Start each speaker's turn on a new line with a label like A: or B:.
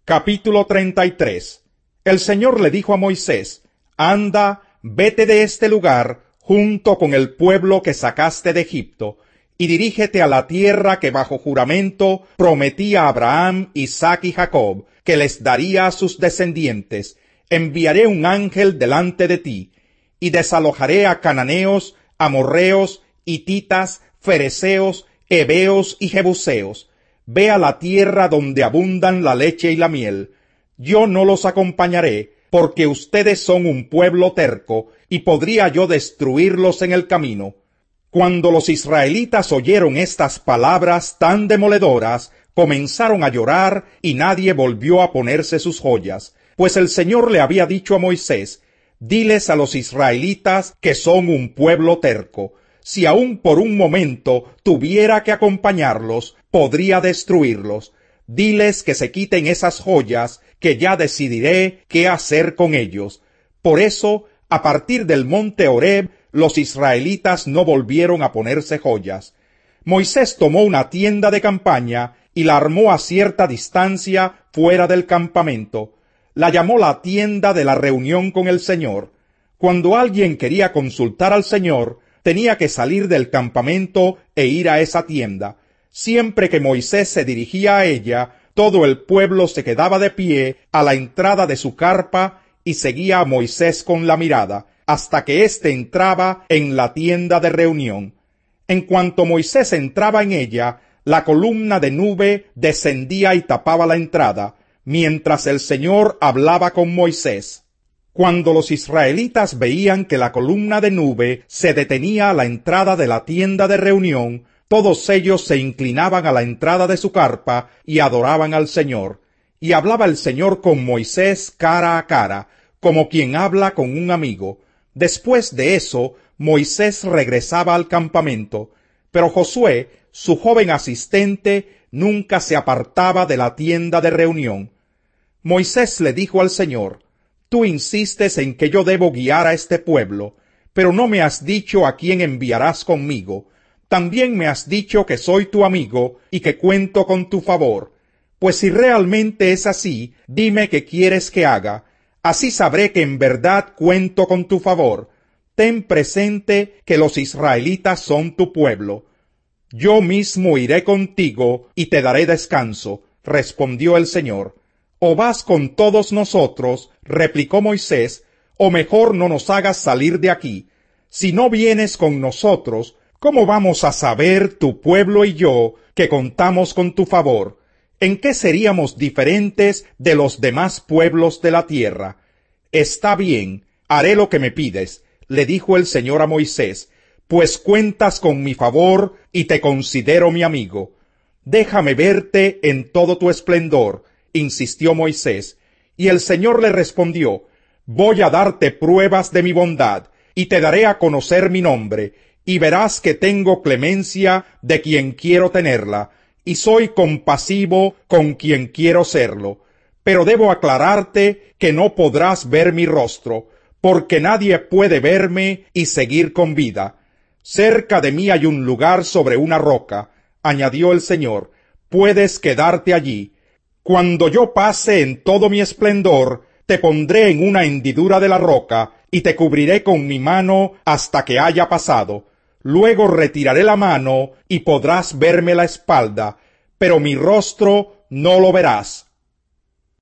A: Capítulo 33. El Señor le dijo a Moisés: Anda, vete de este lugar junto con el pueblo que sacaste de Egipto, y dirígete a la tierra que bajo juramento prometí a Abraham, Isaac y Jacob, que les daría a sus descendientes. Enviaré un ángel delante de ti, y desalojaré a cananeos, amorreos, hititas, fereceos, heveos y jebuseos. Ve a la tierra donde abundan la leche y la miel. Yo no los acompañaré, porque ustedes son un pueblo terco, y podría yo destruirlos en el camino. Cuando los israelitas oyeron estas palabras tan demoledoras, comenzaron a llorar, y nadie volvió a ponerse sus joyas, pues el Señor le había dicho a Moisés: Diles a los israelitas que son un pueblo terco. Si aun por un momento tuviera que acompañarlos, podría destruirlos. Diles que se quiten esas joyas, que ya decidiré qué hacer con ellos. Por eso, a partir del monte Horeb, los israelitas no volvieron a ponerse joyas. Moisés tomó una tienda de campaña y la armó a cierta distancia fuera del campamento. La llamó la tienda de la reunión con el Señor. Cuando alguien quería consultar al Señor, tenía que salir del campamento e ir a esa tienda. Siempre que Moisés se dirigía a ella, todo el pueblo se quedaba de pie a la entrada de su carpa y seguía a Moisés con la mirada, hasta que éste entraba en la tienda de reunión. En cuanto Moisés entraba en ella, la columna de nube descendía y tapaba la entrada, mientras el Señor hablaba con Moisés. Cuando los israelitas veían que la columna de nube se detenía a la entrada de la tienda de reunión, todos ellos se inclinaban a la entrada de su carpa y adoraban al Señor. Y hablaba el Señor con Moisés cara a cara, como quien habla con un amigo. Después de eso, Moisés regresaba al campamento, pero Josué, su joven asistente, nunca se apartaba de la tienda de reunión. Moisés le dijo al Señor: Tú insistes en que yo debo guiar a este pueblo, pero no me has dicho a quién enviarás conmigo. También me has dicho que soy tu amigo y que cuento con tu favor. Pues si realmente es así, dime qué quieres que haga. Así sabré que en verdad cuento con tu favor. Ten presente que los israelitas son tu pueblo. Yo mismo iré contigo y te daré descanso, respondió el Señor. O vas con todos nosotros, replicó Moisés, o mejor no nos hagas salir de aquí. Si no vienes con nosotros, ¿cómo vamos a saber tu pueblo y yo que contamos con tu favor? ¿En qué seríamos diferentes de los demás pueblos de la tierra? Está bien, haré lo que me pides, le dijo el Señor a Moisés, pues cuentas con mi favor y te considero mi amigo. Déjame verte en todo tu esplendor, insistió Moisés, y el Señor le respondió: Voy a darte pruebas de mi bondad, y te daré a conocer mi nombre, y verás que tengo clemencia de quien quiero tenerla, y soy compasivo con quien quiero serlo. Pero debo aclararte que no podrás ver mi rostro, porque nadie puede verme y seguir con vida. Cerca de mí hay un lugar sobre una roca, añadió el Señor, puedes quedarte allí. Cuando yo pase en todo mi esplendor, te pondré en una hendidura de la roca, y te cubriré con mi mano hasta que haya pasado. Luego retiraré la mano, y podrás verme la espalda, pero mi rostro no lo verás.